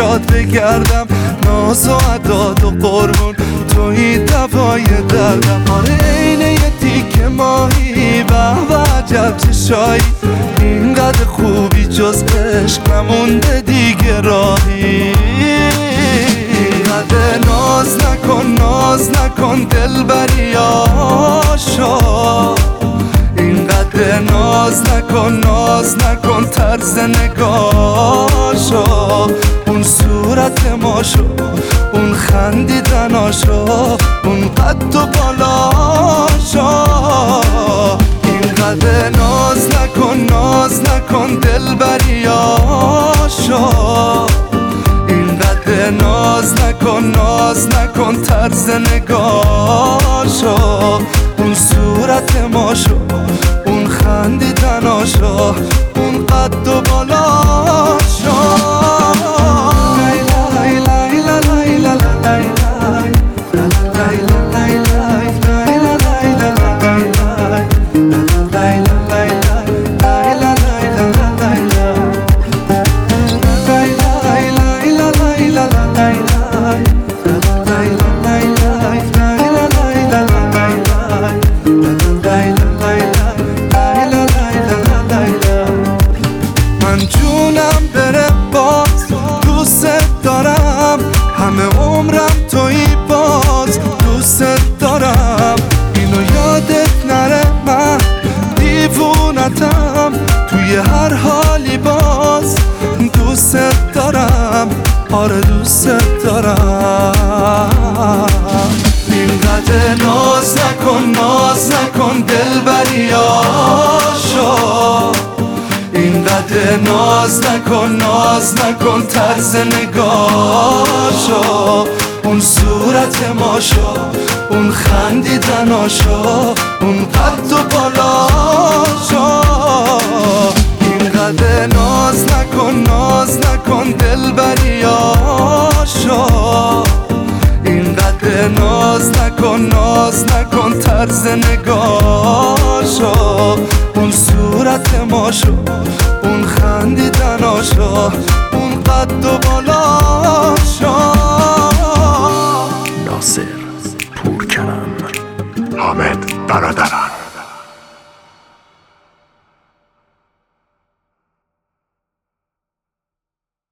چشات بگردم، ناز و عداد و قربون توی دوای دردم. آره عین یه تیکه ماهی به عجب چشایی، اینقدر خوبی جز عشق نمونده دیگه راهی. اینقدر ناز نکن دلبری آشا، اینقدر ناز نکن طرز نگاشا، اون صورت ماشو، اون خندیدناشو، اون قد و بالاشا. اینقدر ناز نکن دلبری آشا، اینقدر ناز نکن طرز نگاشا، اون صورت ماشو، اون خندیدناشا، اون قد و بالاشا. من جونم بره باز دوست دارم، همه عمرم توی باز دوست دارم. اینو یادت نره من دیوونتم، توی هر حالی باز دوست دارم، آره دوست دارم. اینقدر ناز نکن دلبری آشا، اینقدر ناز نکن طرز نگاشا، اون صورت ماشا، اون خندیدناشا، اون قد و بالاشا. اینقدر ناز نکن دلبری آشا، اینقدر ناز نکن طرز نگاشا، اون صورت ماشو، اون خندیدناشا، اون قد و بالا.